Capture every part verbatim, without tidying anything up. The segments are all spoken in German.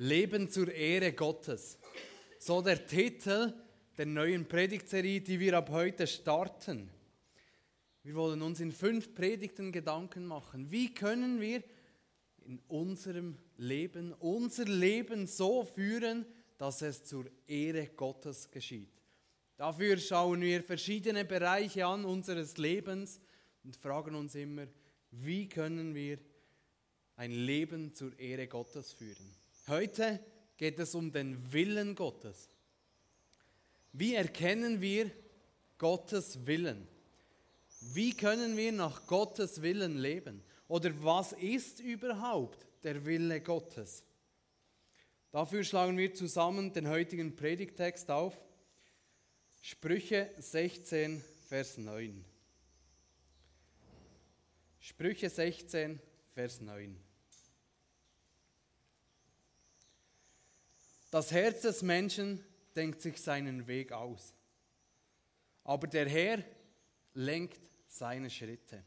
Leben zur Ehre Gottes. So der Titel der neuen Predigtserie, die wir ab heute starten. Wir wollen uns in fünf Predigten Gedanken machen. Wie können wir in unserem Leben, unser Leben so führen, dass es zur Ehre Gottes geschieht? Dafür schauen wir verschiedene Bereiche an unseres Lebens und fragen uns immer, wie können wir ein Leben zur Ehre Gottes führen? Heute geht es um den Willen Gottes. Wie erkennen wir Gottes Willen? Wie können wir nach Gottes Willen leben? Oder was ist überhaupt der Wille Gottes? Dafür schlagen wir zusammen den heutigen Predigttext auf. Sprüche sechzehn, Vers neun. Sprüche sechzehn, Vers neun. Das Herz des Menschen denkt sich seinen Weg aus, aber der Herr lenkt seine Schritte.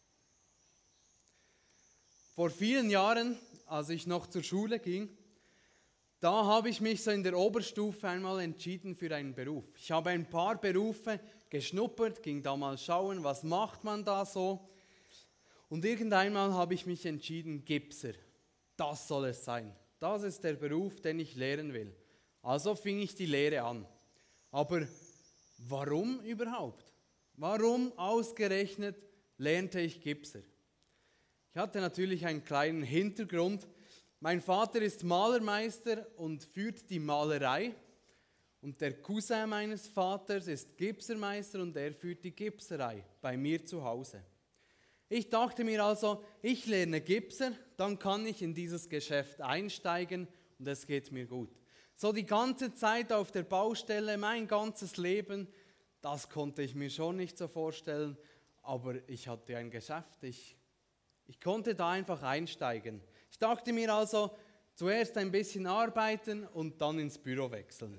Vor vielen Jahren, als ich noch zur Schule ging, da habe ich mich so in der Oberstufe einmal entschieden für einen Beruf. Ich habe ein paar Berufe geschnuppert, ging da mal schauen, was macht man da so. Und irgendeinmal habe ich mich entschieden, Gipser, das soll es sein. Das ist der Beruf, den ich lehren will. Also fing ich die Lehre an. Aber warum überhaupt? Warum ausgerechnet lernte ich Gipser? Ich hatte natürlich einen kleinen Hintergrund. Mein Vater ist Malermeister und führt die Malerei. Und der Cousin meines Vaters ist Gipsermeister und er führt die Gipserei bei mir zu Hause. Ich dachte mir also, ich lerne Gipser, dann kann ich in dieses Geschäft einsteigen und es geht mir gut. So die ganze Zeit auf der Baustelle, mein ganzes Leben, das konnte ich mir schon nicht so vorstellen, aber ich hatte ein Geschäft, ich, ich konnte da einfach einsteigen. Ich dachte mir also, zuerst ein bisschen arbeiten und dann ins Büro wechseln.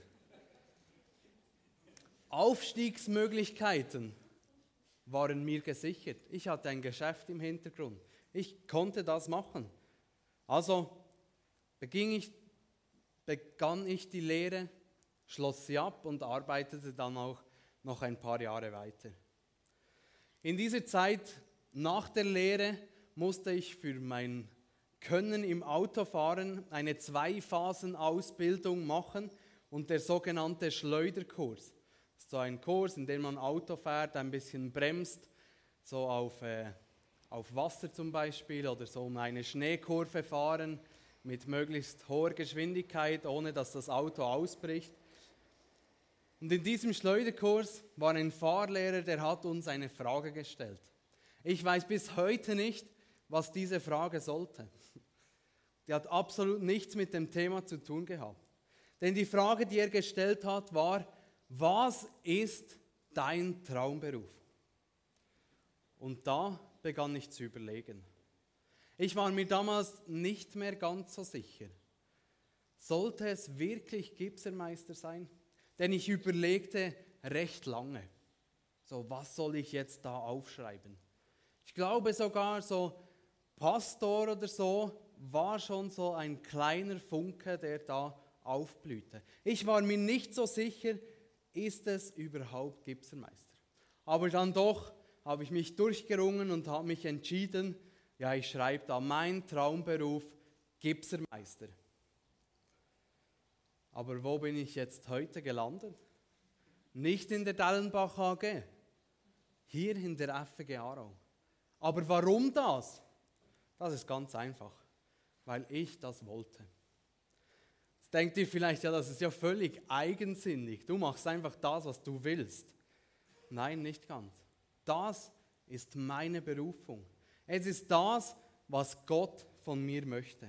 Aufstiegsmöglichkeiten waren mir gesichert. Ich hatte ein Geschäft im Hintergrund. Ich konnte das machen. Also beging ich, begann ich die Lehre, schloss sie ab und arbeitete dann auch noch ein paar Jahre weiter. In dieser Zeit nach der Lehre musste ich für mein Können im Autofahren eine Zwei-Phasen-Ausbildung machen und der sogenannte Schleuderkurs. Das ist so ein Kurs, in dem man Auto fährt, ein bisschen bremst, so auf, äh, auf Wasser zum Beispiel oder so um eine Schneekurve fahren mit möglichst hoher Geschwindigkeit, ohne dass das Auto ausbricht. Und in diesem Schleuderkurs war ein Fahrlehrer, der hat uns eine Frage gestellt. Ich weiß bis heute nicht, was diese Frage sollte. Die hat absolut nichts mit dem Thema zu tun gehabt. Denn die Frage, die er gestellt hat, war: Was ist dein Traumberuf? Und da begann ich zu überlegen. Ich war mir damals nicht mehr ganz so sicher. Sollte es wirklich Gipsermeister sein? Denn ich überlegte recht lange. So, was soll ich jetzt da aufschreiben? Ich glaube sogar so Pastor oder so war schon so ein kleiner Funke, der da aufblühte. Ich war mir nicht so sicher, ist es überhaupt Gipsermeister? Aber dann doch habe ich mich durchgerungen und habe mich entschieden, ja, ich schreibe da mein Traumberuf Gipsermeister. Aber wo bin ich jetzt heute gelandet? Nicht in der Dellenbach A G, hier in der F G Aarau. Aber warum das? Das ist ganz einfach, weil ich das wollte. Jetzt denkt ihr vielleicht, ja, das ist ja völlig eigensinnig. Du machst einfach das, was du willst. Nein, nicht ganz. Das ist meine Berufung. Es ist das, was Gott von mir möchte.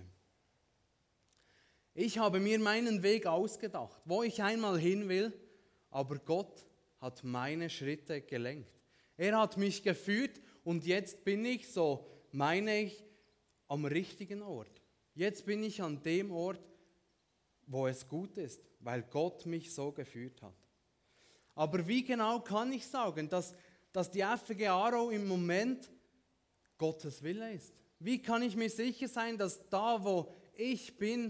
Ich habe mir meinen Weg ausgedacht, wo ich einmal hin will, aber Gott hat meine Schritte gelenkt. Er hat mich geführt und jetzt bin ich, so meine ich, am richtigen Ort. Jetzt bin ich an dem Ort, wo es gut ist, weil Gott mich so geführt hat. Aber wie genau kann ich sagen, dass, dass die F G Aarau im Moment Gottes Wille ist? Wie kann ich mir sicher sein, dass da, wo ich bin,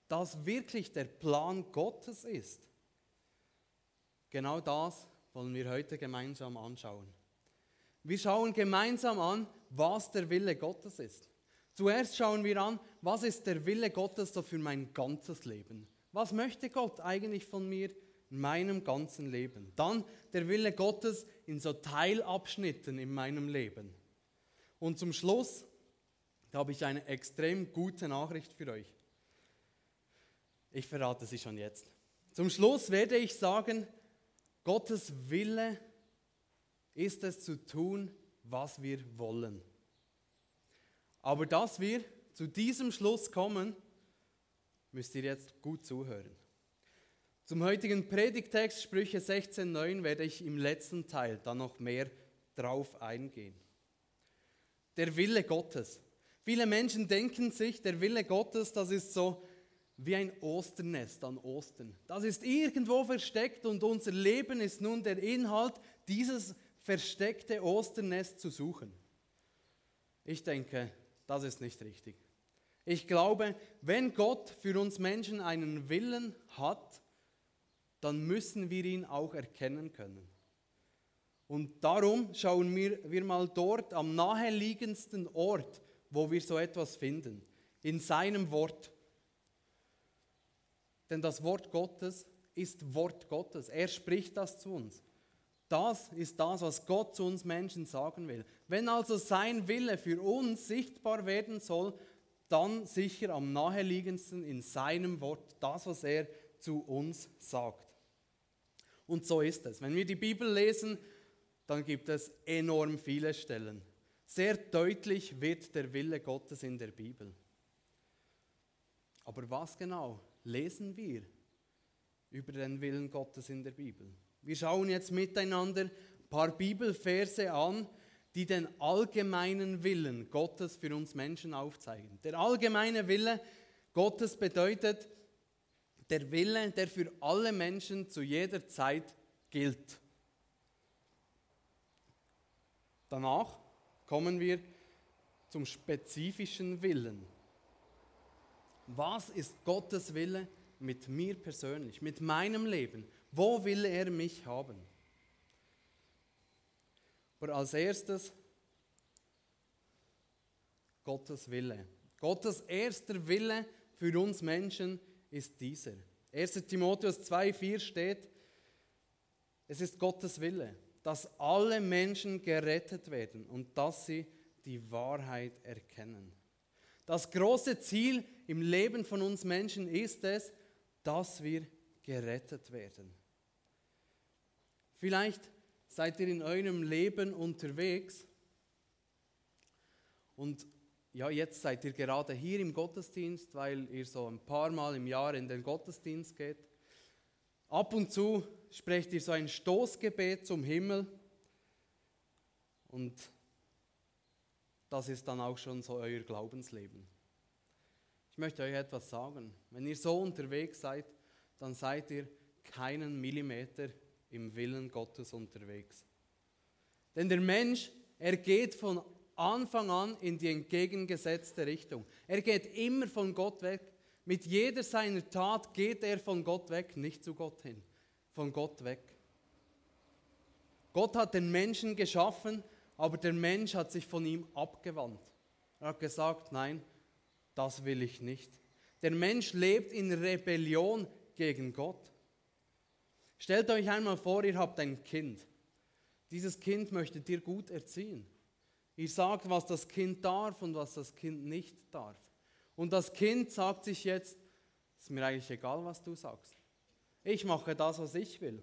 das wirklich der Plan Gottes ist? Genau das wollen wir heute gemeinsam anschauen. Wir schauen gemeinsam an, was der Wille Gottes ist. Zuerst schauen wir an, was ist der Wille Gottes so für mein ganzes Leben? Was möchte Gott eigentlich von mir in meinem ganzen Leben? Dann der Wille Gottes in so Teilabschnitten in meinem Leben. Und zum Schluss, da habe ich eine extrem gute Nachricht für euch. Ich verrate sie schon jetzt. Zum Schluss werde ich sagen, Gottes Wille ist es zu tun, was wir wollen. Aber dass wir zu diesem Schluss kommen, müsst ihr jetzt gut zuhören. Zum heutigen Predigtext Sprüche sechzehn neun werde ich im letzten Teil dann noch mehr drauf eingehen. Der Wille Gottes. Viele Menschen denken sich, der Wille Gottes, das ist so wie ein Osternest an Ostern. Das ist irgendwo versteckt und unser Leben ist nun der Inhalt, dieses versteckte Osternest zu suchen. Ich denke, das ist nicht richtig. Ich glaube, wenn Gott für uns Menschen einen Willen hat, dann müssen wir ihn auch erkennen können. Und darum schauen wir, wir mal dort am naheliegendsten Ort, wo wir so etwas finden, in seinem Wort. Denn das Wort Gottes ist Wort Gottes. Er spricht das zu uns. Das ist das, was Gott zu uns Menschen sagen will. Wenn also sein Wille für uns sichtbar werden soll, dann sicher am naheliegendsten in seinem Wort, das, was er zu uns sagt. Und so ist es. Wenn wir die Bibel lesen, dann gibt es enorm viele Stellen. Sehr deutlich wird der Wille Gottes in der Bibel. Aber was genau lesen wir über den Willen Gottes in der Bibel? Wir schauen jetzt miteinander ein paar Bibelverse an, die den allgemeinen Willen Gottes für uns Menschen aufzeigen. Der allgemeine Wille Gottes bedeutet der Wille, der für alle Menschen zu jeder Zeit gilt. Danach kommen wir zum spezifischen Willen. Was ist Gottes Wille mit mir persönlich, mit meinem Leben? Wo will er mich haben? Aber als erstes Gottes Wille. Gottes erster Wille für uns Menschen ist dieser. erster Timotheus zwei vier steht, es ist Gottes Wille, dass alle Menschen gerettet werden und dass sie die Wahrheit erkennen. Das große Ziel im Leben von uns Menschen ist es, dass wir gerettet werden. Vielleicht seid ihr in eurem Leben unterwegs und ja, jetzt seid ihr gerade hier im Gottesdienst, weil ihr so ein paar Mal im Jahr in den Gottesdienst geht. Ab und zu sprecht ihr so ein Stoßgebet zum Himmel und das ist dann auch schon so euer Glaubensleben. Ich möchte euch etwas sagen. Wenn ihr so unterwegs seid, dann seid ihr keinen Millimeter im Willen Gottes unterwegs. Denn der Mensch, er geht von Anfang an in die entgegengesetzte Richtung. Er geht immer von Gott weg. Mit jeder seiner Tat geht er von Gott weg, nicht zu Gott hin. Von Gott weg. Gott hat den Menschen geschaffen, aber der Mensch hat sich von ihm abgewandt. Er hat gesagt, nein, das will ich nicht. Der Mensch lebt in Rebellion gegen Gott. Stellt euch einmal vor, ihr habt ein Kind. Dieses Kind möchtet ihr gut erziehen. Ihr sagt, was das Kind darf und was das Kind nicht darf. Und das Kind sagt sich jetzt, ist mir eigentlich egal, was du sagst. Ich mache das, was ich will.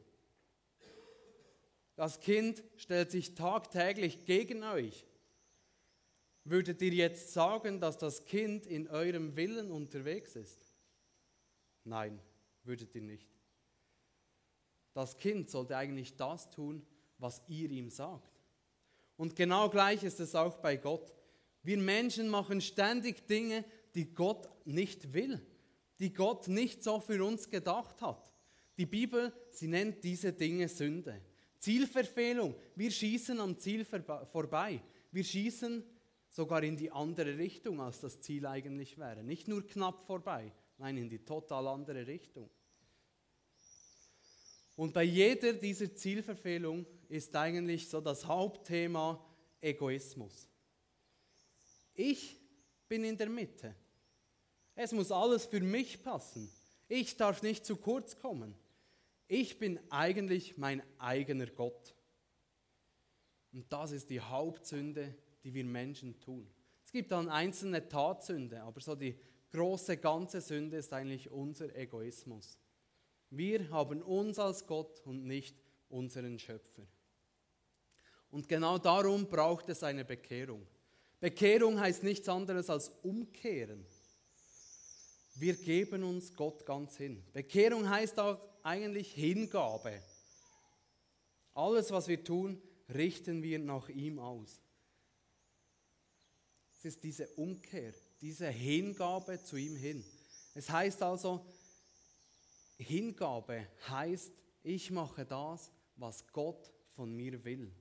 Das Kind stellt sich tagtäglich gegen euch. Würdet ihr jetzt sagen, dass das Kind in eurem Willen unterwegs ist? Nein, würdet ihr nicht. Das Kind sollte eigentlich das tun, was ihr ihm sagt. Und genau gleich ist es auch bei Gott. Wir Menschen machen ständig Dinge, die Gott nicht will, die Gott nicht so für uns gedacht hat. Die Bibel, sie nennt diese Dinge Sünde. Zielverfehlung, wir schießen am Ziel vorbei. Wir schießen sogar in die andere Richtung, als das Ziel eigentlich wäre. Nicht nur knapp vorbei, Nein, in die total andere Richtung. Und bei jeder dieser Zielverfehlung ist eigentlich so das Hauptthema Egoismus. Ich bin in der Mitte. Es muss alles für mich passen. Ich darf nicht zu kurz kommen. Ich bin eigentlich mein eigener Gott. Und das ist die Hauptsünde, die wir Menschen tun. Es gibt dann einzelne Tatsünde, aber so die große ganze Sünde ist eigentlich unser Egoismus. Wir haben uns als Gott und nicht unseren Schöpfer. Und genau darum braucht es eine Bekehrung. Bekehrung heißt nichts anderes als umkehren. Wir geben uns Gott ganz hin. Bekehrung heißt auch eigentlich Hingabe. Alles, was wir tun, richten wir nach ihm aus. Es ist diese Umkehr, diese Hingabe zu ihm hin. Es heißt also, Hingabe heißt, ich mache das, was Gott von mir will.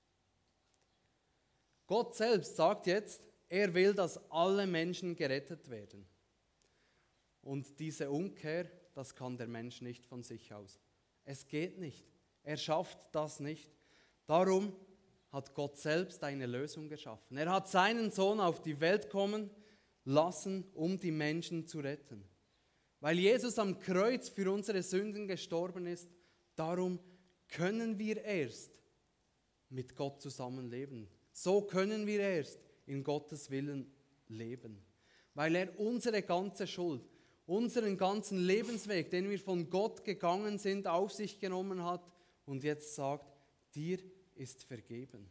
Gott selbst sagt jetzt, er will, dass alle Menschen gerettet werden. Und diese Umkehr, das kann der Mensch nicht von sich aus. Es geht nicht. Er schafft das nicht. Darum hat Gott selbst eine Lösung geschaffen. Er hat seinen Sohn auf die Welt kommen lassen, um die Menschen zu retten. Weil Jesus am Kreuz für unsere Sünden gestorben ist, darum können wir erst mit Gott zusammenleben. So können wir erst in Gottes Willen leben. Weil er unsere ganze Schuld, unseren ganzen Lebensweg, den wir von Gott gegangen sind, auf sich genommen hat und jetzt sagt, dir ist vergeben.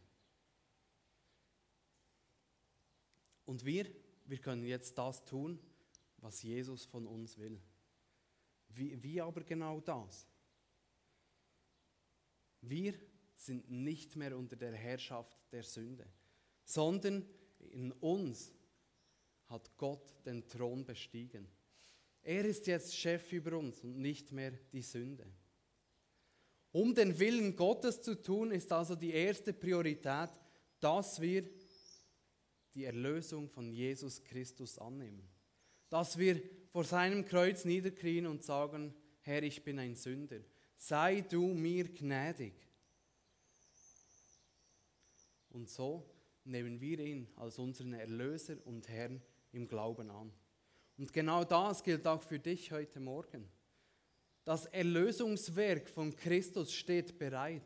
Und wir, wir können jetzt das tun, was Jesus von uns will. Wie, wie aber genau das? Wir sind nicht mehr unter der Herrschaft der Sünde, sondern in uns hat Gott den Thron bestiegen. Er ist jetzt Chef über uns und nicht mehr die Sünde. Um den Willen Gottes zu tun, ist also die erste Priorität, dass wir die Erlösung von Jesus Christus annehmen. Dass wir vor seinem Kreuz niederknien und sagen, Herr, ich bin ein Sünder. Sei du mir gnädig. Und so nehmen wir ihn als unseren Erlöser und Herrn im Glauben an. Und genau das gilt auch für dich heute Morgen. Das Erlösungswerk von Christus steht bereit.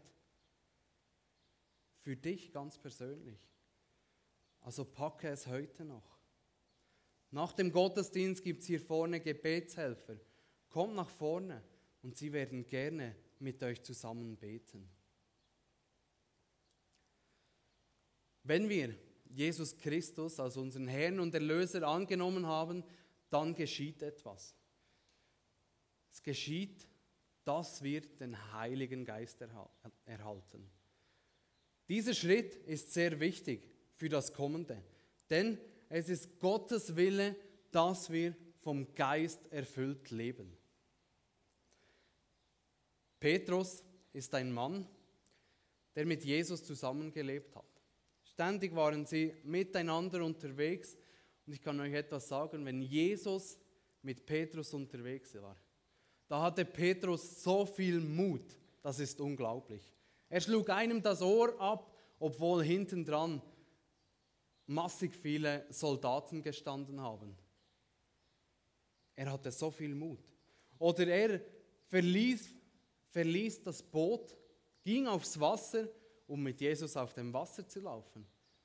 Für dich ganz persönlich. Also packe es heute noch. Nach dem Gottesdienst gibt es hier vorne Gebetshelfer. Kommt nach vorne und sie werden gerne mit euch zusammen beten. Wenn wir Jesus Christus als unseren Herrn und Erlöser angenommen haben, dann geschieht etwas. Es geschieht, dass wir den Heiligen Geist erhalten. Dieser Schritt ist sehr wichtig für das Kommende, denn es ist Gottes Wille, dass wir vom Geist erfüllt leben. Petrus ist ein Mann, der mit Jesus zusammengelebt hat. Ständig waren sie miteinander unterwegs und ich kann euch etwas sagen, wenn Jesus mit Petrus unterwegs war, da hatte Petrus so viel Mut, das ist unglaublich. Er schlug einem das Ohr ab, obwohl hinten dran massig viele Soldaten gestanden haben. Er hatte so viel Mut. Oder er verließ, verließ das Boot, ging aufs Wasser, um mit Jesus auf dem Wasser zu laufen.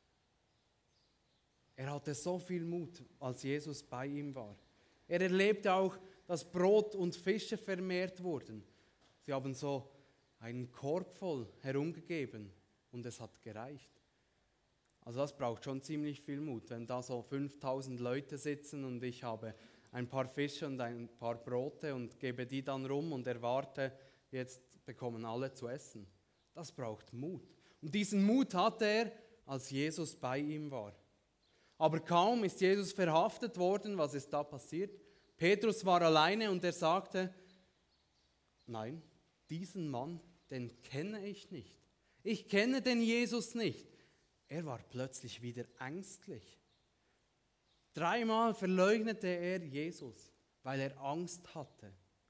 Er hatte so viel Mut, als Jesus bei ihm war. Er erlebte auch, dass Brot und Fische vermehrt wurden. Sie haben so einen Korb voll herumgegeben und es hat gereicht. Also das braucht schon ziemlich viel Mut, wenn da so fünftausend Leute sitzen und ich habe ein paar Fische und ein paar Brote und gebe die dann rum und erwarte, jetzt bekommen alle zu essen. Das braucht Mut. Und diesen Mut hatte er, als Jesus bei ihm war. Aber kaum ist Jesus verhaftet worden, was ist da passiert? Petrus war alleine und er sagte, nein, diesen Mann, den kenne ich nicht. Ich kenne den Jesus nicht. Er war plötzlich wieder ängstlich. Dreimal verleugnete er Jesus. weil er Angst hatte.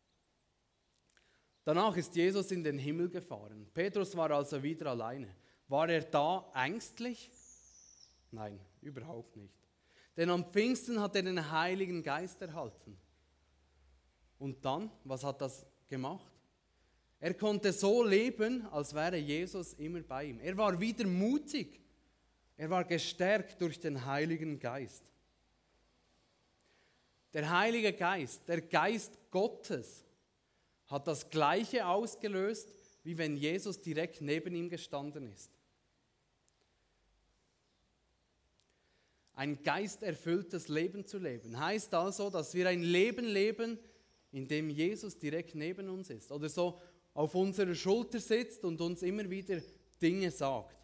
Danach ist Jesus in den Himmel gefahren. Petrus war also wieder alleine. War er da ängstlich? Nein, überhaupt nicht. Denn am Pfingsten hat er den Heiligen Geist erhalten. Und dann, was hat das gemacht? Er konnte so leben, als wäre Jesus immer bei ihm. Er war wieder mutig. Er war gestärkt durch den Heiligen Geist. Der Heilige Geist, der Geist Gottes, hat das Gleiche ausgelöst, wie wenn Jesus direkt neben ihm gestanden ist. Ein geisterfülltes Leben zu leben heißt also, dass wir ein Leben leben, in dem Jesus direkt neben uns ist oder so auf unserer Schulter sitzt und uns immer wieder Dinge sagt.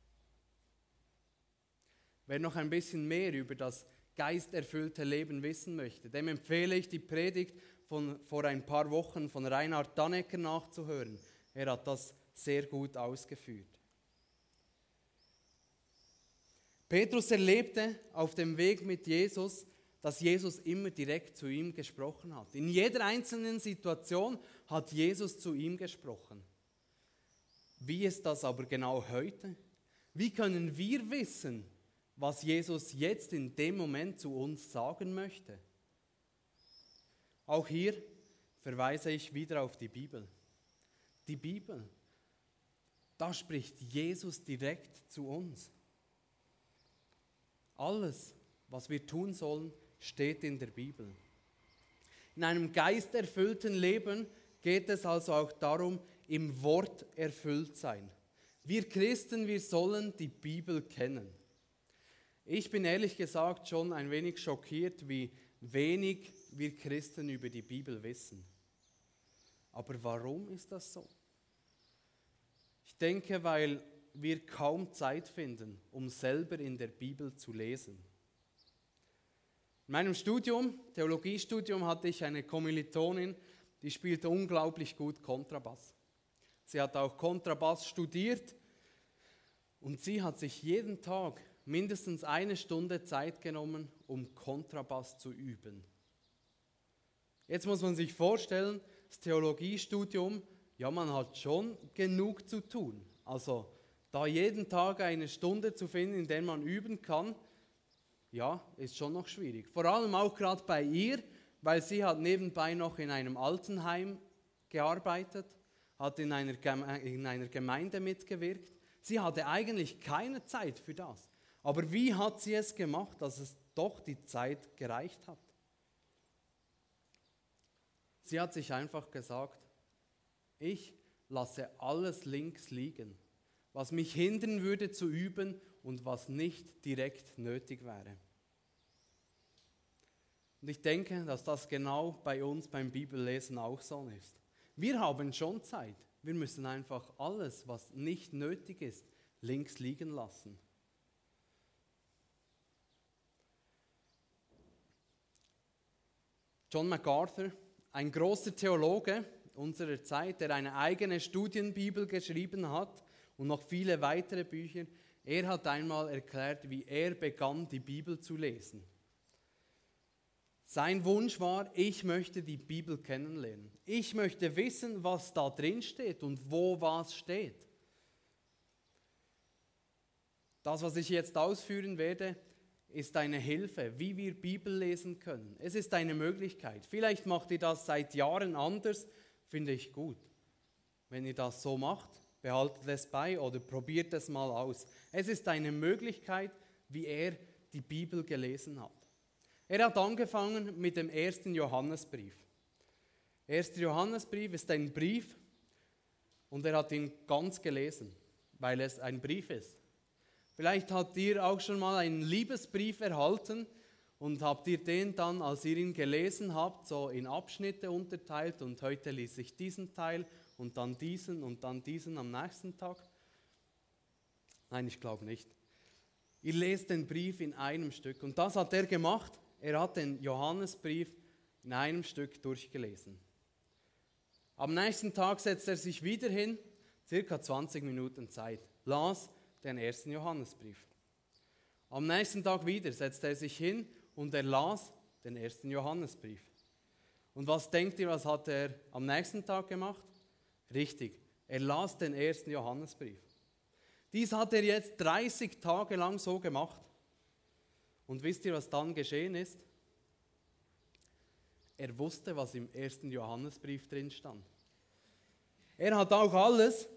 Wer noch ein bisschen mehr über das geisterfüllte Leben wissen möchte, dem empfehle ich die Predigt von vor ein paar Wochen von Reinhard Dannecker nachzuhören. Er hat das sehr gut ausgeführt. Petrus erlebte auf dem Weg mit Jesus, dass Jesus immer direkt zu ihm gesprochen hat. In jeder einzelnen Situation hat Jesus zu ihm gesprochen. Wie ist das aber genau heute? Wie können wir wissen, was Jesus jetzt in dem Moment zu uns sagen möchte? Auch hier verweise ich wieder auf die Bibel. Die Bibel, da spricht Jesus direkt zu uns. Alles, was wir tun sollen, steht in der Bibel. In einem geisterfüllten Leben geht es also auch darum, im Wort erfüllt sein. Wir Christen, wir sollen die Bibel kennen. Ich bin ehrlich gesagt schon ein wenig schockiert, wie wenig wir Christen über die Bibel wissen. Aber warum ist das so? Ich denke, weil wir kaum Zeit finden, um selber in der Bibel zu lesen. In meinem Studium, Theologiestudium, hatte ich eine Kommilitonin, die spielte unglaublich gut Kontrabass. Sie hat auch Kontrabass studiert und sie hat sich jeden Tag mindestens eine Stunde Zeit genommen, um Kontrabass zu üben. Jetzt muss man sich vorstellen, das Theologiestudium, ja, man hat schon genug zu tun. Also da jeden Tag eine Stunde zu finden, in der man üben kann, ja, ist schon noch schwierig. Vor allem auch gerade bei ihr, weil sie hat nebenbei noch in einem Altenheim gearbeitet, hat in einer, Geme- in einer Gemeinde mitgewirkt. Sie hatte eigentlich keine Zeit für das. Aber wie hat sie es gemacht, dass es doch die Zeit gereicht hat? Sie hat sich einfach gesagt, ich lasse alles links liegen, was mich hindern würde zu üben und was nicht direkt nötig wäre. Und ich denke, dass das genau bei uns beim Bibellesen auch so ist. Wir haben schon Zeit, wir müssen einfach alles, was nicht nötig ist, links liegen lassen. John MacArthur, ein großer Theologe unserer Zeit, der eine eigene Studienbibel geschrieben hat und noch viele weitere Bücher, er hat einmal erklärt, wie er begann, die Bibel zu lesen. Sein Wunsch war, ich möchte die Bibel kennenlernen. Ich möchte wissen, was da drin steht und wo was steht. Das, was ich jetzt ausführen werde, ist eine Hilfe, wie wir Bibel lesen können. Es ist eine Möglichkeit. Vielleicht macht ihr das seit Jahren anders, finde ich gut. Wenn ihr das so macht, behaltet es bei oder probiert es mal aus. Es ist eine Möglichkeit, wie er die Bibel gelesen hat. Er hat angefangen mit dem ersten Johannesbrief. Der erste Johannesbrief ist ein Brief und er hat ihn ganz gelesen, weil es ein Brief ist. Vielleicht habt ihr auch schon mal einen Liebesbrief erhalten und habt ihr den dann, als ihr ihn gelesen habt, so in Abschnitte unterteilt und heute lese ich diesen Teil und dann diesen und dann diesen am nächsten Tag? Nein, ich glaube nicht. Ihr lest den Brief in einem Stück und das hat er gemacht. Er hat den Johannesbrief in einem Stück durchgelesen. Am nächsten Tag setzt er sich wieder hin, circa zwanzig Minuten Zeit, las den ersten Johannesbrief. Am nächsten Tag wieder setzte er sich hin und er las den ersten Johannesbrief. Und was denkt ihr, was hat er am nächsten Tag gemacht? Richtig, er las den ersten Johannesbrief. Dies hat er jetzt dreißig Tage lang so gemacht. Und wisst ihr, was dann geschehen ist? Er wusste, was im ersten Johannesbrief drin stand. Er hat auch alles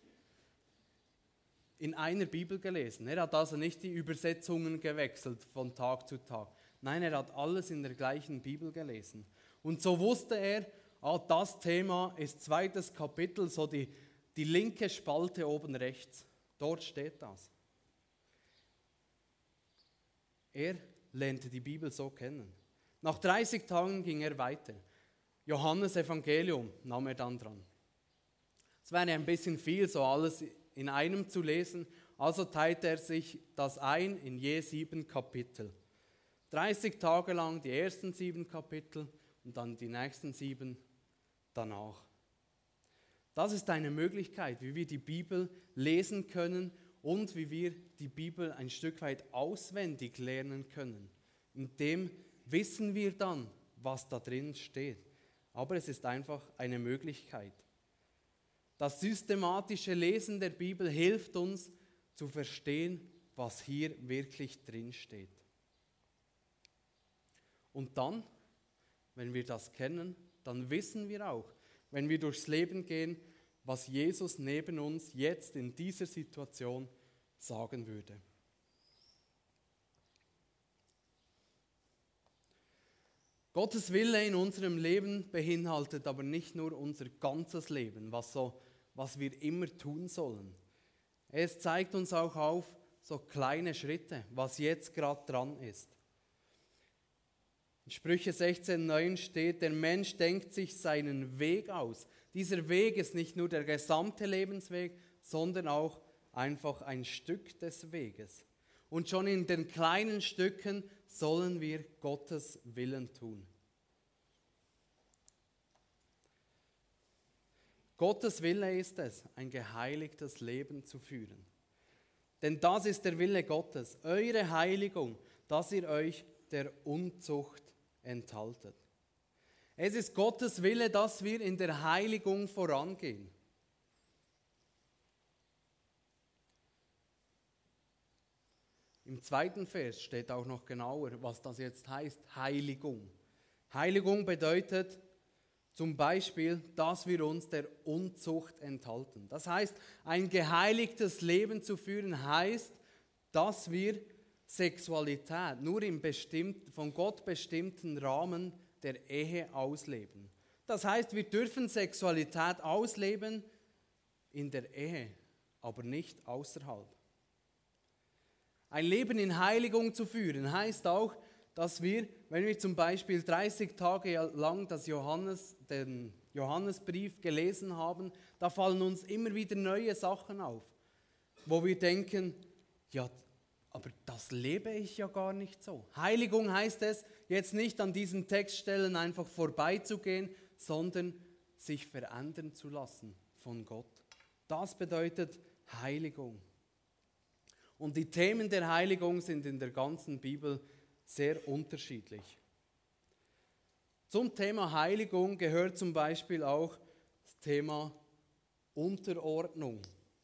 in einer Bibel gelesen. Er hat also nicht die Übersetzungen gewechselt von Tag zu Tag. Nein, er hat alles in der gleichen Bibel gelesen. Und so wusste er, ah, das Thema ist zweites Kapitel, so die, die linke Spalte oben rechts. Dort steht das. Er lernte die Bibel so kennen. Nach dreißig Tagen ging er weiter. Johannes Evangelium nahm er dann dran. Es wäre ein bisschen viel, so alles in einem zu lesen, also teilte er sich das ein in je sieben Kapitel. dreißig Tage lang die ersten sieben Kapitel und dann die nächsten sieben danach. Das ist eine Möglichkeit, wie wir die Bibel lesen können und wie wir die Bibel ein Stück weit auswendig lernen können. In dem wissen wir dann, was da drin steht. Aber es ist einfach eine Möglichkeit. Das systematische Lesen der Bibel hilft uns zu verstehen, was hier wirklich drin steht. Und dann, wenn wir das kennen, dann wissen wir auch, wenn wir durchs Leben gehen, was Jesus neben uns jetzt in dieser Situation sagen würde. Gottes Wille in unserem Leben beinhaltet aber nicht nur unser ganzes Leben, was, so, was wir immer tun sollen. Es zeigt uns auch auf so kleine Schritte, was jetzt gerade dran ist. In Sprüche sechzehn neun steht, der Mensch denkt sich seinen Weg aus. Dieser Weg ist nicht nur der gesamte Lebensweg, sondern auch einfach ein Stück des Weges. Und schon in den kleinen Stücken sollen wir Gottes Willen tun. Gottes Wille ist es, ein geheiligtes Leben zu führen. Denn das ist der Wille Gottes, eure Heiligung, dass ihr euch der Unzucht enthaltet. Es ist Gottes Wille, dass wir in der Heiligung vorangehen. Im zweiten Vers steht auch noch genauer, was das jetzt heißt, Heiligung. Heiligung bedeutet zum Beispiel, dass wir uns der Unzucht enthalten. Das heißt, ein geheiligtes Leben zu führen heißt, dass wir Sexualität nur im bestimmt, von Gott bestimmten Rahmen der Ehe ausleben. Das heißt, wir dürfen Sexualität ausleben in der Ehe, aber nicht außerhalb. Ein Leben in Heiligung zu führen heißt auch, dass wir, wenn wir zum Beispiel dreißig Tage lang das Johannes, den Johannesbrief gelesen haben, da fallen uns immer wieder neue Sachen auf, wo wir denken, ja, aber das lebe ich ja gar nicht so. Heiligung heißt es, jetzt nicht an diesen Textstellen einfach vorbeizugehen, sondern sich verändern zu lassen von Gott. Das bedeutet Heiligung. Und die Themen der Heiligung sind in der ganzen Bibel sehr unterschiedlich. Zum Thema Heiligung gehört zum Beispiel auch das Thema Unterordnung.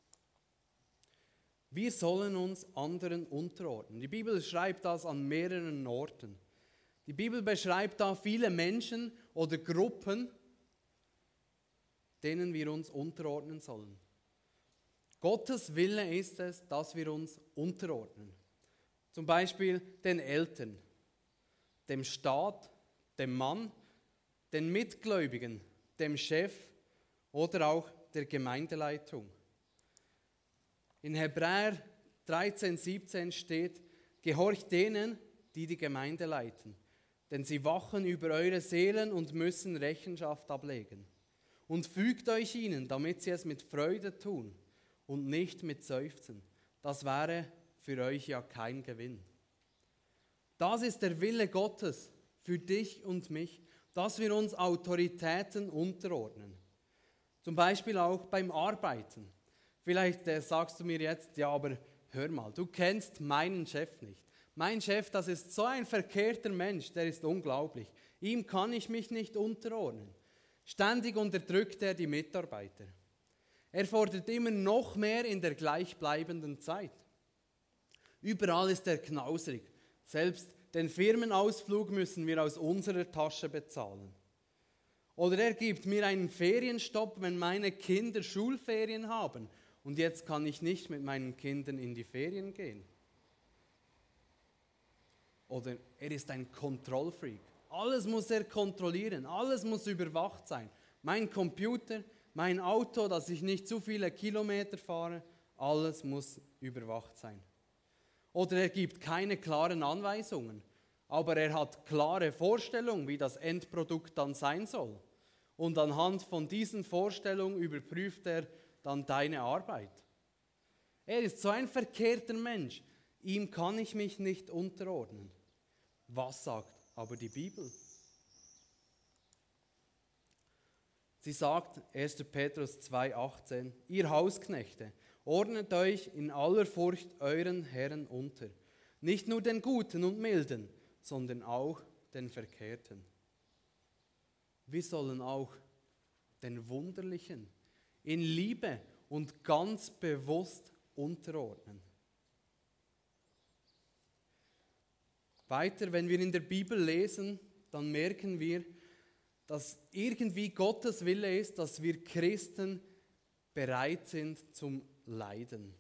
Wir sollen uns anderen unterordnen. Die Bibel schreibt das an mehreren Orten. Die Bibel beschreibt da viele Menschen oder Gruppen, denen wir uns unterordnen sollen. Gottes Wille ist es, dass wir uns unterordnen. Zum Beispiel den Eltern, dem Staat, dem Mann, den Mitgläubigen, dem Chef oder auch der Gemeindeleitung. In Hebräer dreizehn siebzehn steht, gehorcht denen, die die Gemeinde leiten, denn sie wachen über eure Seelen und müssen Rechenschaft ablegen. Und fügt euch ihnen, damit sie es mit Freude tun und nicht mit Seufzen. Das wäre für euch ja kein Gewinn. Das ist der Wille Gottes für dich und mich, dass wir uns Autoritäten unterordnen. Zum Beispiel auch beim Arbeiten. Vielleicht äh, sagst du mir jetzt, ja, aber hör mal, du kennst meinen Chef nicht. Mein Chef, das ist so ein verkehrter Mensch, der ist unglaublich. Ihm kann ich mich nicht unterordnen. Ständig unterdrückt er die Mitarbeiter. Er fordert immer noch mehr in der gleichbleibenden Zeit. Überall ist er knausrig. Selbst den Firmenausflug müssen wir aus unserer Tasche bezahlen. Oder er gibt mir einen Ferienstopp, wenn meine Kinder Schulferien haben. Und jetzt kann ich nicht mit meinen Kindern in die Ferien gehen. Oder er ist ein Kontrollfreak. Alles muss er kontrollieren, alles muss überwacht sein. Mein Computer, mein Auto, dass ich nicht zu viele Kilometer fahre, alles muss überwacht sein. Oder er gibt keine klaren Anweisungen, aber er hat klare Vorstellungen, wie das Endprodukt dann sein soll. Und anhand von diesen Vorstellungen überprüft er dann deine Arbeit. Er ist so ein verkehrter Mensch, ihm kann ich mich nicht unterordnen. Was sagt aber die Bibel? Sie sagt, erster Petrus zwei achtzehn, ihr Hausknechte, ordnet euch in aller Furcht euren Herren unter. Nicht nur den Guten und Milden, sondern auch den Verkehrten. Wir sollen auch den Wunderlichen in Liebe und ganz bewusst unterordnen. Weiter, wenn wir in der Bibel lesen, dann merken wir, dass irgendwie Gottes Wille ist, dass wir Christen bereit sind zum Leiden.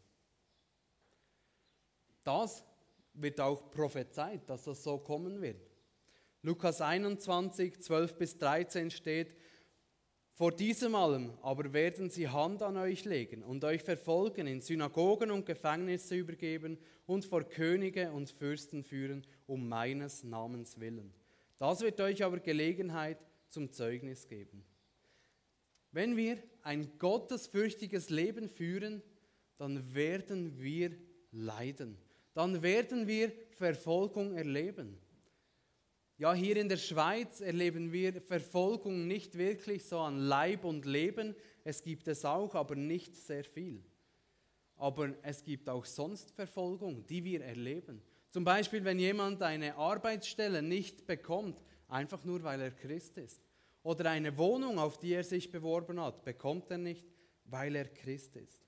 Das wird auch prophezeit, dass das so kommen wird. Lukas einundzwanzig, zwölf bis dreizehn steht, vor diesem allem aber werden sie Hand an euch legen und euch verfolgen, in Synagogen und Gefängnisse übergeben und vor Könige und Fürsten führen, um meines Namens willen. Das wird euch aber Gelegenheit zum Zeugnis geben. Wenn wir ein gottesfürchtiges Leben führen, dann werden wir leiden. Dann werden wir Verfolgung erleben. Ja, hier in der Schweiz erleben wir Verfolgung nicht wirklich so an Leib und Leben. Es gibt es auch, aber nicht sehr viel. Aber es gibt auch sonst Verfolgung, die wir erleben. Zum Beispiel, wenn jemand eine Arbeitsstelle nicht bekommt, einfach nur weil er Christ ist. Oder eine Wohnung, auf die er sich beworben hat, bekommt er nicht, weil er Christ ist.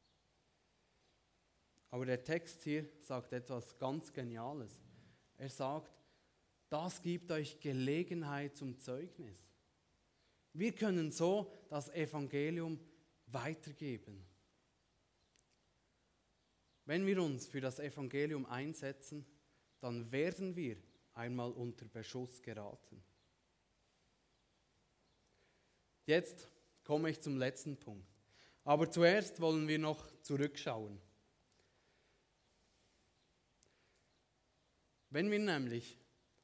Aber der Text hier sagt etwas ganz Geniales. Er sagt, das gibt euch Gelegenheit zum Zeugnis. Wir können so das Evangelium weitergeben. Wenn wir uns für das Evangelium einsetzen, dann werden wir einmal unter Beschuss geraten. Jetzt komme ich zum letzten Punkt. Aber zuerst wollen wir noch zurückschauen. Wenn wir nämlich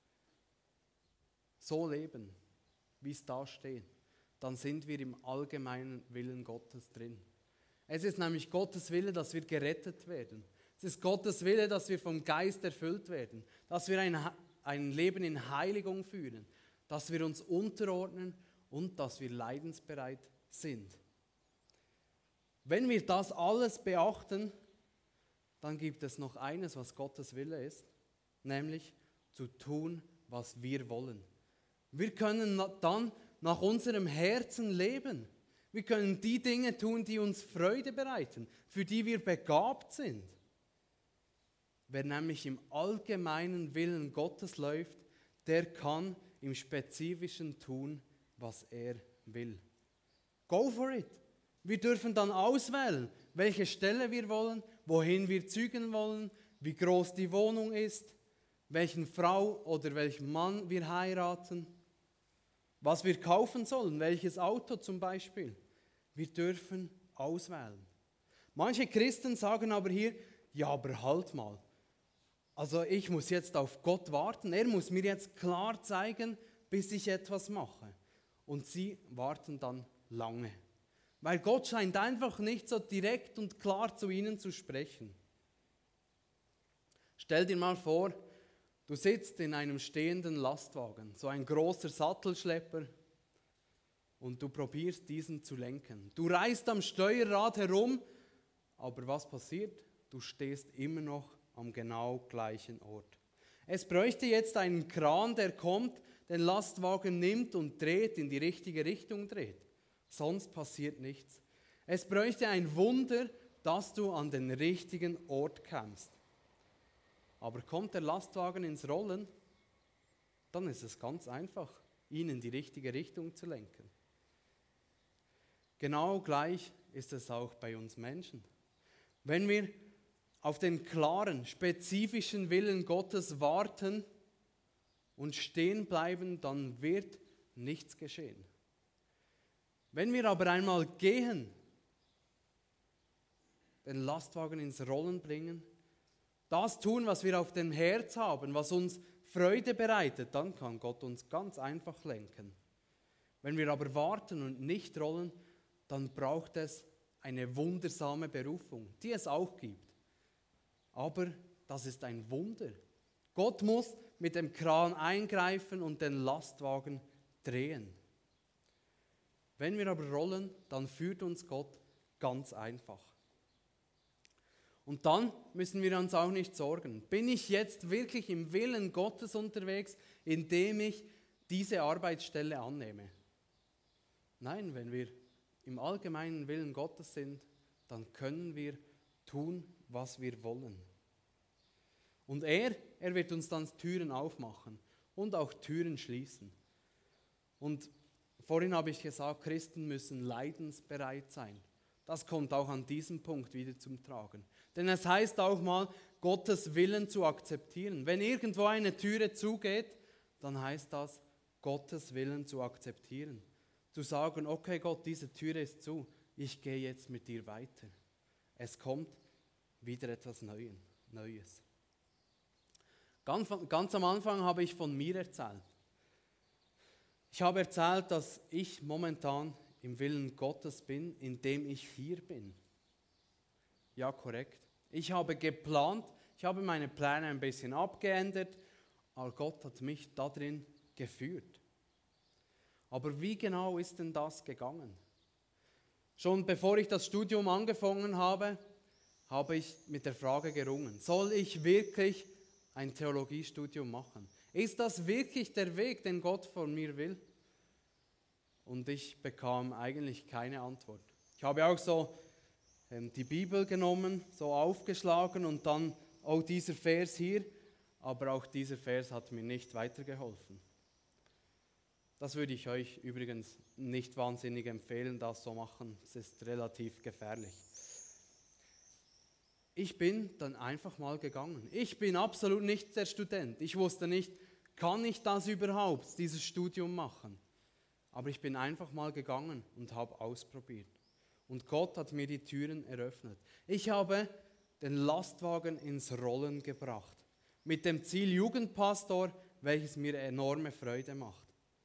so leben, wie es da steht, dann sind wir im allgemeinen Willen Gottes drin. Es ist nämlich Gottes Wille, dass wir gerettet werden. Es ist Gottes Wille, dass wir vom Geist erfüllt werden, dass wir ein, ein Leben in Heiligung führen, dass wir uns unterordnen und dass wir leidensbereit sind. Wenn wir das alles beachten, dann gibt es noch eines, was Gottes Wille ist, nämlich zu tun, was wir wollen. Wir können dann nach unserem Herzen leben. Wir können die Dinge tun, die uns Freude bereiten, für die wir begabt sind. Wer nämlich im allgemeinen Willen Gottes läuft, der kann im Spezifischen tun, was er will. Go for it. Wir dürfen dann auswählen, welche Stelle wir wollen, wohin wir zügen wollen, wie groß die Wohnung ist, welchen Frau oder welchen Mann wir heiraten, was wir kaufen sollen, welches Auto zum Beispiel. Wir dürfen auswählen. Manche Christen sagen aber hier, ja, aber halt mal. Also ich muss jetzt auf Gott warten. Er muss mir jetzt klar zeigen, bis ich etwas mache. Und sie warten dann lange. Weil Gott scheint einfach nicht so direkt und klar zu ihnen zu sprechen. Stell dir mal vor, du sitzt in einem stehenden Lastwagen, so ein großer Sattelschlepper, und du probierst diesen zu lenken. Du reißt am Steuerrad herum, aber was passiert? Du stehst immer noch am genau gleichen Ort. Es bräuchte jetzt einen Kran, der kommt, den Lastwagen nimmt und dreht, in die richtige Richtung dreht. Sonst passiert nichts. Es bräuchte ein Wunder, dass du an den richtigen Ort kommst. Aber kommt der Lastwagen ins Rollen, dann ist es ganz einfach, ihn in die richtige Richtung zu lenken. Genau gleich ist es auch bei uns Menschen. Wenn wir auf den klaren, spezifischen Willen Gottes warten und stehen bleiben, dann wird nichts geschehen. Wenn wir aber einmal gehen, den Lastwagen ins Rollen bringen, das tun, was wir auf dem Herz haben, was uns Freude bereitet, dann kann Gott uns ganz einfach lenken. Wenn wir aber warten und nicht rollen, dann braucht es eine wundersame Berufung, die es auch gibt. Aber das ist ein Wunder. Gott muss mit dem Kran eingreifen und den Lastwagen drehen. Wenn wir aber rollen, dann führt uns Gott ganz einfach. Und dann müssen wir uns auch nicht sorgen. Bin ich jetzt wirklich im Willen Gottes unterwegs, indem ich diese Arbeitsstelle annehme? Nein, wenn wir im allgemeinen Willen Gottes sind, dann können wir tun, was wir wollen. Und er, er wird uns dann Türen aufmachen und auch Türen schließen. Und vorhin habe ich gesagt, Christen müssen leidensbereit sein. Das kommt auch an diesem Punkt wieder zum Tragen. Denn es heißt auch mal, Gottes Willen zu akzeptieren. Wenn irgendwo eine Türe zugeht, dann heißt das, Gottes Willen zu akzeptieren. Zu sagen, okay Gott, diese Türe ist zu, ich gehe jetzt mit dir weiter. Es kommt wieder etwas Neues. Ganz, ganz am Anfang habe ich von mir erzählt. Ich habe erzählt, dass ich momentan im Willen Gottes bin, indem ich hier bin. Ja, korrekt. Ich habe geplant, ich habe meine Pläne ein bisschen abgeändert, aber Gott hat mich da drin geführt. Aber wie genau ist denn das gegangen? Schon bevor ich das Studium angefangen habe, habe ich mit der Frage gerungen, soll ich wirklich ein Theologiestudium machen? Ist das wirklich der Weg, den Gott von mir will? Und ich bekam eigentlich keine Antwort. Ich habe auch so ähm, die Bibel genommen, so aufgeschlagen und dann, oh, dieser Vers hier, aber auch dieser Vers hat mir nicht weitergeholfen. Das würde ich euch übrigens nicht wahnsinnig empfehlen, das so machen. Es ist relativ gefährlich. Ich bin dann einfach mal gegangen. Ich bin absolut nicht der Student. Ich wusste nicht, kann ich das überhaupt, dieses Studium machen? Aber ich bin einfach mal gegangen und habe ausprobiert. Und Gott hat mir die Türen eröffnet. Ich habe den Lastwagen ins Rollen gebracht. Mit dem Ziel Jugendpastor, welches mir enorme Freude macht.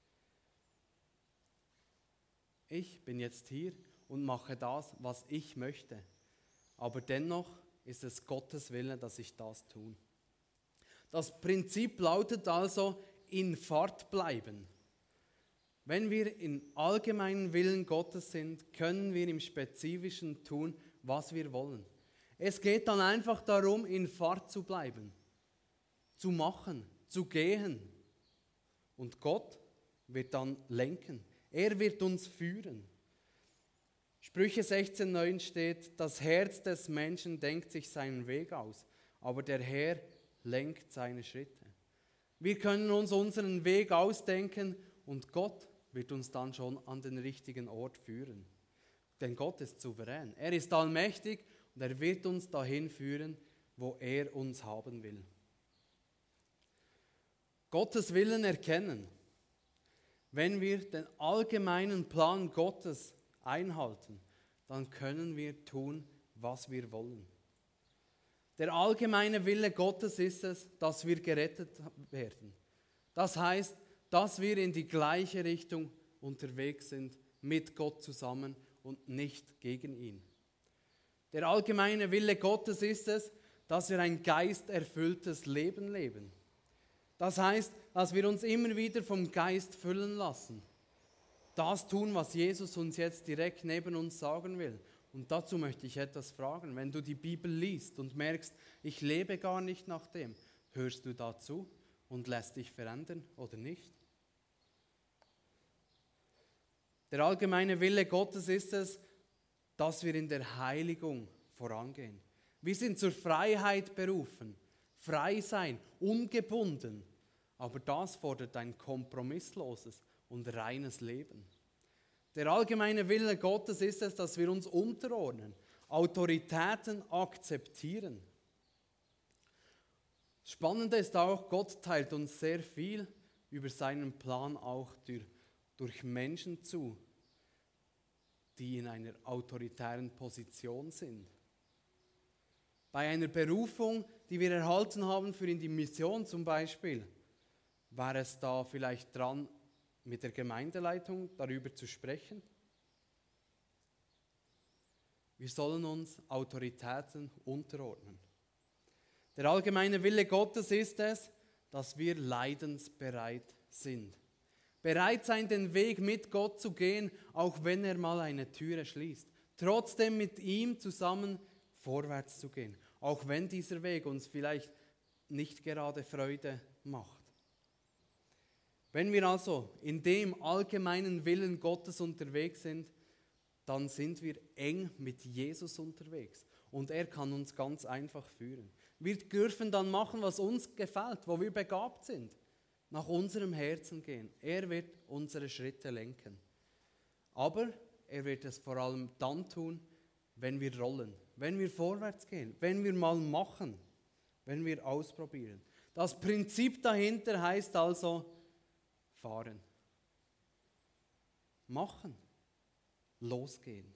Ich bin jetzt hier und mache das, was ich möchte. Aber dennoch ist es Gottes Wille, dass ich das tue. Das Prinzip lautet also, in Fahrt bleiben. Wenn wir im allgemeinen Willen Gottes sind, können wir im Spezifischen tun, was wir wollen. Es geht dann einfach darum, in Fahrt zu bleiben, zu machen, zu gehen. Und Gott wird dann lenken. Er wird uns führen. Sprüche sechzehn neun steht, das Herz des Menschen denkt sich seinen Weg aus, aber der Herr lenkt seine Schritte. Wir können uns unseren Weg ausdenken und Gott wird uns dann schon an den richtigen Ort führen. Denn Gott ist souverän. Er ist allmächtig und er wird uns dahin führen, wo er uns haben will. Gottes Willen erkennen. Wenn wir den allgemeinen Plan Gottes einhalten, dann können wir tun, was wir wollen. Der allgemeine Wille Gottes ist es, dass wir gerettet werden. Das heißt, dass wir in die gleiche Richtung unterwegs sind, mit Gott zusammen und nicht gegen ihn. Der allgemeine Wille Gottes ist es, dass wir ein geisterfülltes Leben leben. Das heißt, dass wir uns immer wieder vom Geist füllen lassen. Das tun, was Jesus uns jetzt direkt neben uns sagen will. Und dazu möchte ich etwas fragen. Wenn du die Bibel liest und merkst, ich lebe gar nicht nach dem, hörst du dazu und lässt dich verändern oder nicht? Der allgemeine Wille Gottes ist es, dass wir in der Heiligung vorangehen. Wir sind zur Freiheit berufen. Frei sein, ungebunden. Aber das fordert ein kompromissloses und reines Leben. Der allgemeine Wille Gottes ist es, dass wir uns unterordnen, Autoritäten akzeptieren. Das Spannende ist auch, Gott teilt uns sehr viel über seinen Plan auch durch, durch Menschen zu, die in einer autoritären Position sind. Bei einer Berufung, die wir erhalten haben für in die Mission zum Beispiel, war es da vielleicht dran, mit der Gemeindeleitung darüber zu sprechen? Wir sollen uns Autoritäten unterordnen. Der allgemeine Wille Gottes ist es, dass wir leidensbereit sind. Bereit sein, den Weg mit Gott zu gehen, auch wenn er mal eine Türe schließt. Trotzdem mit ihm zusammen vorwärts zu gehen, auch wenn dieser Weg uns vielleicht nicht gerade Freude macht. Wenn wir also in dem allgemeinen Willen Gottes unterwegs sind, dann sind wir eng mit Jesus unterwegs und er kann uns ganz einfach führen. Wir dürfen dann machen, was uns gefällt, wo wir begabt sind, nach unserem Herzen gehen. Er wird unsere Schritte lenken. Aber er wird es vor allem dann tun, wenn wir rollen, wenn wir vorwärts gehen, wenn wir mal machen, wenn wir ausprobieren. Das Prinzip dahinter heißt also fahren, machen, losgehen.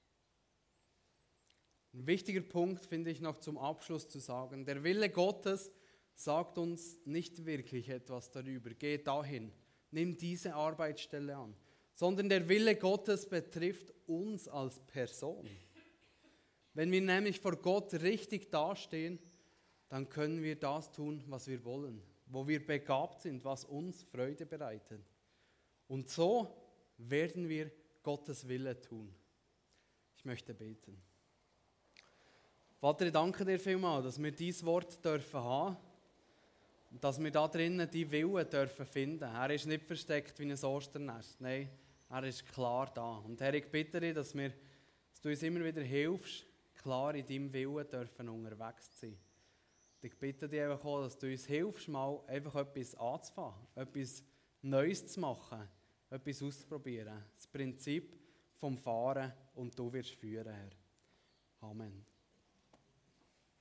Ein wichtiger Punkt finde ich noch zum Abschluss zu sagen. Der Wille Gottes sagt uns nicht wirklich etwas darüber. Geh dahin, nimm diese Arbeitsstelle an. Sondern der Wille Gottes betrifft uns als Person. Wenn wir nämlich vor Gott richtig dastehen, dann können wir das tun, was wir wollen, wo wir begabt sind, was uns Freude bereitet. Und so werden wir Gottes Wille tun. Ich möchte beten. Vater, ich danke dir vielmals, dass wir dieses Wort dürfen haben und dass wir da drinnen die Wille dürfen finden. Er ist nicht versteckt wie ein Osternest, nein, er ist klar da. Und Herr, ich bitte dich, dass, wir, dass du uns immer wieder hilfst, klar in deinem Willen dürfen unterwegs zu sein. Und ich bitte dich einfach auch, dass du uns hilfst, mal einfach etwas anzufangen, etwas Neues zu machen, etwas auszuprobieren. Das Prinzip vom Fahren und du wirst führen, Herr. Amen.